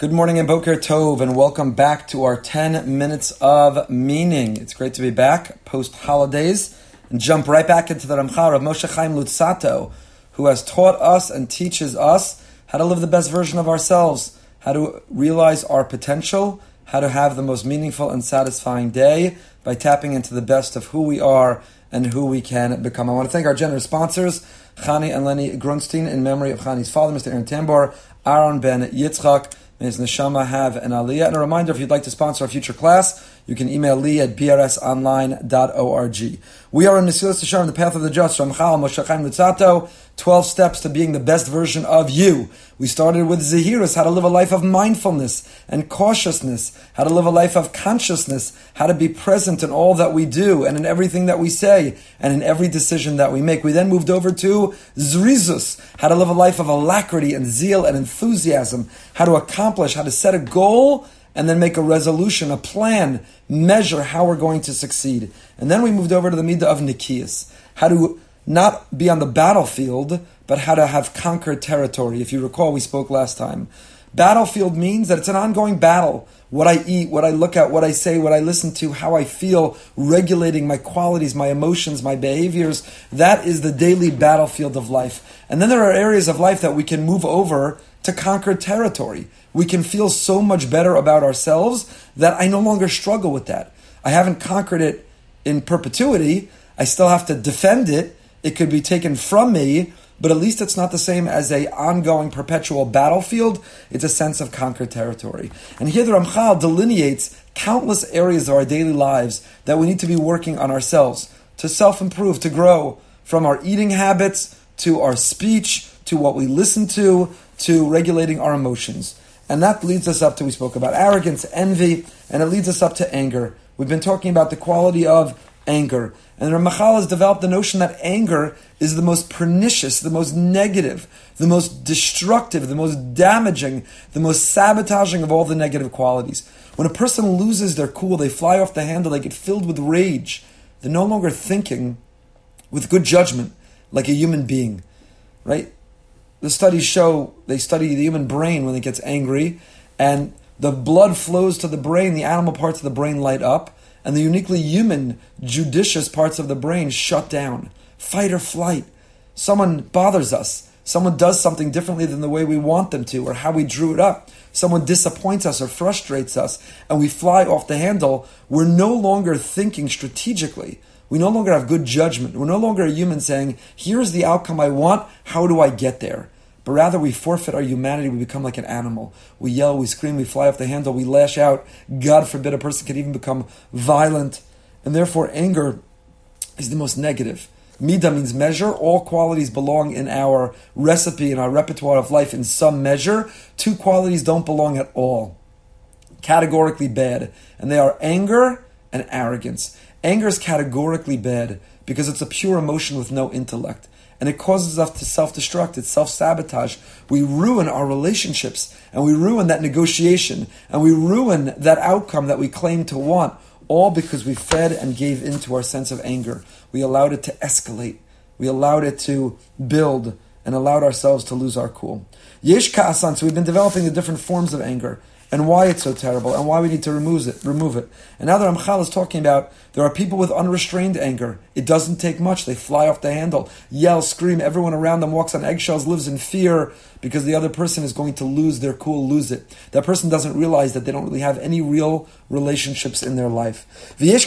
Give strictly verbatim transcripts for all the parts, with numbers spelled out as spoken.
Good morning and Boker Tov, and welcome back to our ten minutes of meaning. It's great to be back post-holidays and jump right back into the Ramchal of Moshe Chaim Luzzatto, who has taught us and teaches us how to live the best version of ourselves, how to realize our potential, how to have the most meaningful and satisfying day by tapping into the best of who we are and who we can become. I want to thank our generous sponsors, Chani and Lenny Grunstein, in memory of Chani's father, Mister Aaron Tambor, Aaron Ben Yitzchak. May his neshama have an aliyah. And a reminder, if you'd like to sponsor a future class, you can email Lee at b r s online dot org. We are in Mesilas Yesharim, the path of the just, Ramchal Moshe Chaim Luzzatto, twelve steps to being the best version of you. We started with Zehirus, how to live a life of mindfulness and cautiousness, how to live a life of consciousness, how to be present in all that we do and in everything that we say and in every decision that we make. We then moved over to Zrizus, how to live a life of alacrity and zeal and enthusiasm, how to accomplish, how to set a goal and then make a resolution, a plan, measure how we're going to succeed. And then we moved over to the Midah of Nikias, how to not be on the battlefield, but how to have conquered territory. If you recall, we spoke last time. Battlefield means that it's an ongoing battle. What I eat, what I look at, what I say, what I listen to, how I feel, regulating my qualities, my emotions, my behaviors. That is the daily battlefield of life. And then there are areas of life that we can move over to conquer territory. We can feel so much better about ourselves that I no longer struggle with that. I haven't conquered it in perpetuity. I still have to defend it. It could be taken from me, but at least it's not the same as a ongoing perpetual battlefield. It's a sense of conquered territory. And here the Ramchal delineates countless areas of our daily lives that we need to be working on ourselves to self-improve, to grow, from our eating habits to our speech, to what we listen to, to regulating our emotions. And that leads us up to, we spoke about arrogance, envy, and it leads us up to anger. We've been talking about the quality of anger. And the Ramchal has developed the notion that anger is the most pernicious, the most negative, the most destructive, the most damaging, the most sabotaging of all the negative qualities. When a person loses their cool, they fly off the handle, they get filled with rage. They're no longer thinking with good judgment like a human being, right? The studies show, they study the human brain when it gets angry, and the blood flows to the brain, the animal parts of the brain light up, and the uniquely human, judicious parts of the brain shut down. Fight or flight. Someone bothers us. Someone does something differently than the way we want them to, or how we drew it up. Someone disappoints us or frustrates us, and we fly off the handle. We're no longer thinking strategically. We no longer have good judgment. We're no longer a human saying, here's the outcome I want, how do I get there? But rather we forfeit our humanity, we become like an animal. We yell, we scream, we fly off the handle, we lash out. God forbid a person can even become violent. And therefore anger is the most negative. Midah means measure. All qualities belong in our recipe, in our repertoire of life in some measure. Two qualities don't belong at all. Categorically bad. And they are anger and arrogance. Anger is categorically bad because it's a pure emotion with no intellect. And it causes us to self-destruct, it's self-sabotage. We ruin our relationships, and we ruin that negotiation, and we ruin that outcome that we claim to want, all because we fed and gave into our sense of anger. We allowed it to escalate. We allowed it to build and allowed ourselves to lose our cool. Yesh ka'asan, so we've been developing the different forms of anger and why it's so terrible and why we need to remove it. Remove it. And now the Ramchal is talking about there are people with unrestrained anger. It doesn't take much. They fly off the handle, yell, scream. Everyone around them walks on eggshells, lives in fear because the other person is going to lose their cool, lose it. That person doesn't realize that they don't really have any real relationships in their life. And there's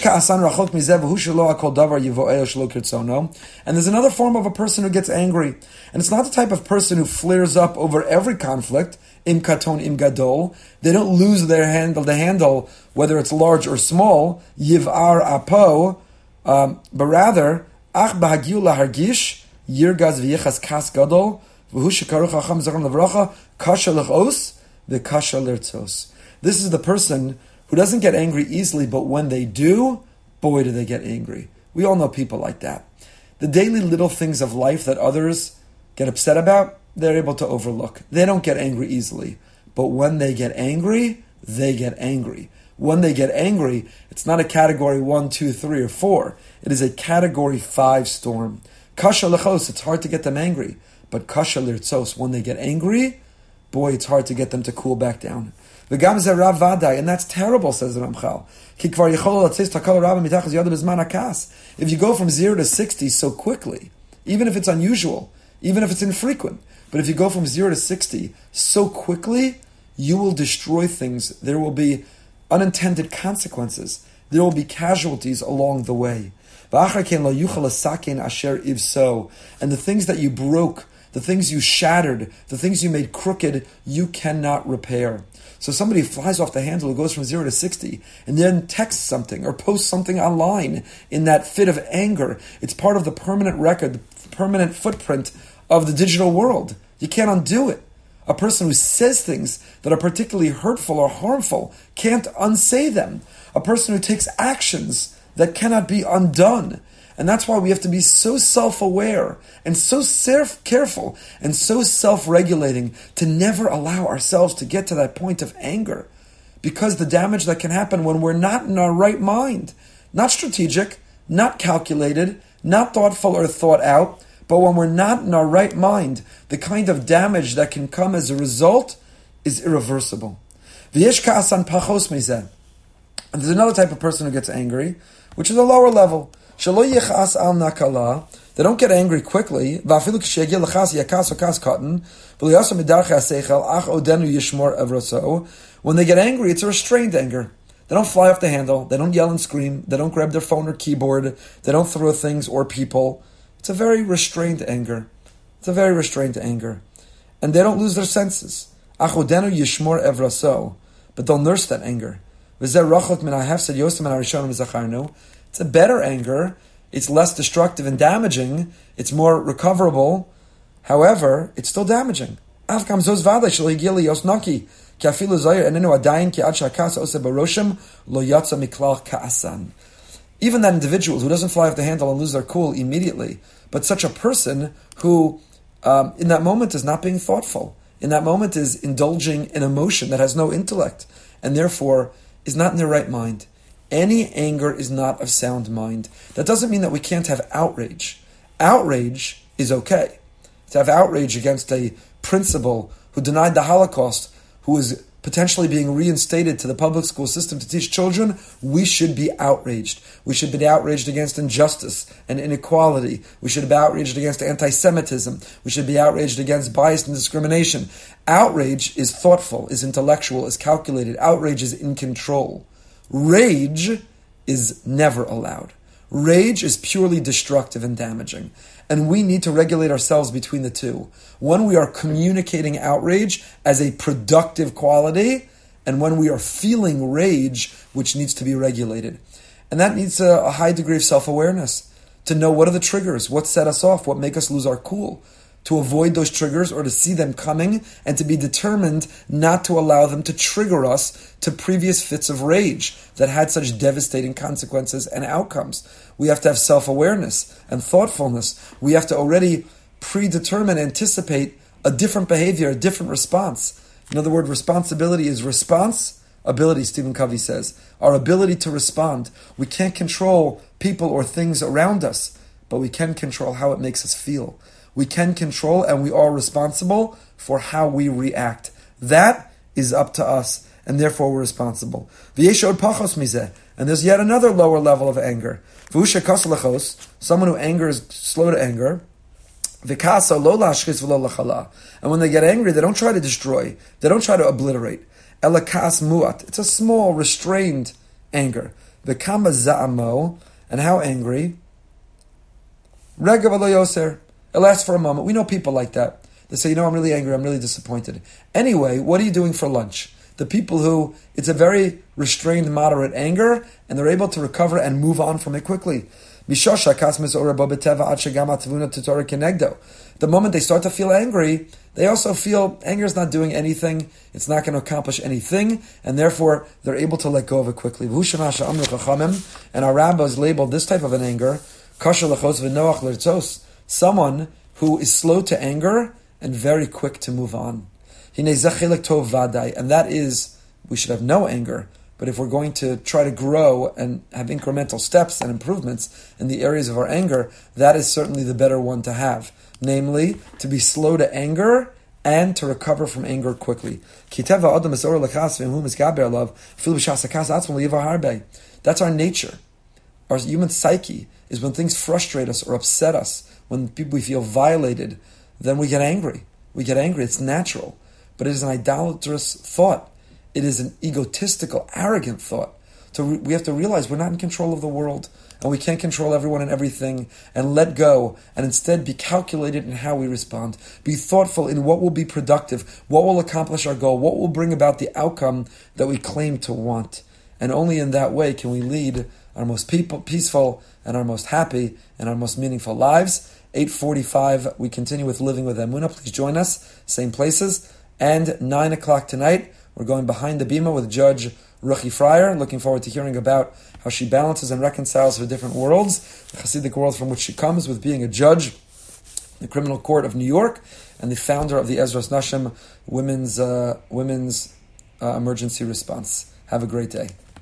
another form of a person who gets angry. And it's not the type of person who flares up over every conflict. Im katon, im gadol. They don't lose their handle, the handle, whether it's large or small. Yiv'ar apo. Um, but rather, ach bahagiu lahargish, yirgaz v'yichas kas gadol, v'hu shekaru chacham zacham levracha, kasha lechos, v'kasha lirtzos. This is the person who doesn't get angry easily, but when they do, boy, do they get angry. We all know people like that. The daily little things of life that others get upset about, they're able to overlook. They don't get angry easily. But when they get angry, they get angry. When they get angry, it's not a category one, two, three, or four. It is a category five storm. Kasha lechos, it's hard to get them angry. But kasha lirtzos, when they get angry, boy, it's hard to get them to cool back down. V'gam ze rav vaday, and that's terrible, says the Ramchal. Ki kvar yichol latzis takal rav mitachas yadav b'zman hakas. If you go from zero to sixty so quickly, even if it's unusual, even if it's infrequent, but if you go from zero to sixty so quickly, you will destroy things. There will be unintended consequences. There will be casualties along the way. And the things that you broke, the things you shattered, the things you made crooked, you cannot repair. So somebody flies off the handle who goes from zero to sixty and then texts something or posts something online in that fit of anger. It's part of the permanent record, the permanent footprint of the digital world. You can't undo it. A person who says things that are particularly hurtful or harmful can't unsay them. A person who takes actions that cannot be undone. And that's why we have to be so self-aware and so self- careful and so self-regulating to never allow ourselves to get to that point of anger. Because the damage that can happen when we're not in our right mind, not strategic, not calculated, not thoughtful or thought out, but when we're not in our right mind, the kind of damage that can come as a result is irreversible. And there's another type of person who gets angry, which is a lower level. They don't get angry quickly. When they get angry, it's a restrained anger. They don't fly off the handle. They don't yell and scream. They don't grab their phone or keyboard. They don't throw things or people. It's a very restrained anger. It's a very restrained anger. And they don't lose their senses. But they'll nurse that anger. It's a better anger. It's less destructive and damaging. It's more recoverable. However, it's still damaging. Even that individual who doesn't fly off the handle and lose their cool immediately, but such a person who, um, in that moment, is not being thoughtful, in that moment is indulging in emotion that has no intellect, and therefore is not in their right mind. Any anger is not of sound mind. That doesn't mean that we can't have outrage. Outrage is okay. To have outrage against a principal who denied the Holocaust, who is potentially being reinstated to the public school system to teach children, we should be outraged. We should be outraged against injustice and inequality. We should be outraged against anti-Semitism. We should be outraged against bias and discrimination. Outrage is thoughtful, is intellectual, is calculated. Outrage is in control. Rage is never allowed. Rage is purely destructive and damaging. And we need to regulate ourselves between the two. When we are communicating outrage as a productive quality, and when we are feeling rage, which needs to be regulated. And that needs a, a high degree of self-awareness, to know what are the triggers, what set us off, what make us lose our cool, to avoid those triggers or to see them coming and to be determined not to allow them to trigger us to previous fits of rage that had such devastating consequences and outcomes. We have to have self-awareness and thoughtfulness. We have to already predetermine, anticipate a different behavior, a different response. In other words, responsibility is response ability, Stephen Covey says. Our ability to respond. We can't control people or things around us, but we can control how it makes us feel. We can control and we are responsible for how we react. That is up to us, and therefore we're responsible. And there's yet another lower level of anger. Someone who anger is slow to anger. And when they get angry, they don't try to destroy. They don't try to obliterate. It's a small, restrained anger. And how angry? It lasts for a moment. We know people like that. They say, you know, I'm really angry, I'm really disappointed. Anyway, what are you doing for lunch? The people who, it's a very restrained, moderate anger, and they're able to recover and move on from it quickly. The moment they start to feel angry, they also feel anger is not doing anything, it's not going to accomplish anything, and therefore they're able to let go of it quickly. And our rabbis labeled this type of an anger, someone who is slow to anger and very quick to move on. And that is, we should have no anger, but if we're going to try to grow and have incremental steps and improvements in the areas of our anger, that is certainly the better one to have. Namely, to be slow to anger and to recover from anger quickly. That's our nature. Our human psyche is when things frustrate us or upset us, when people, we feel violated, then we get angry. We get angry. It's natural. But it is an idolatrous thought. It is an egotistical, arrogant thought. So we have to realize we're not in control of the world, and we can't control everyone and everything, and let go, and instead be calculated in how we respond. Be thoughtful in what will be productive, what will accomplish our goal, what will bring about the outcome that we claim to want. And only in that way can we lead our most people, peaceful and our most happy and our most meaningful lives. eight forty-five, we continue with Living with Emunah. Please join us, same places. And nine o'clock tonight, we're going behind the bima with Judge Ruchi Fryer. Looking forward to hearing about how she balances and reconciles her different worlds, the Hasidic world from which she comes, with being a judge in the Criminal Court of New York and the founder of the Ezras Nashim Women's uh, Women's uh, Emergency Response. Have a great day.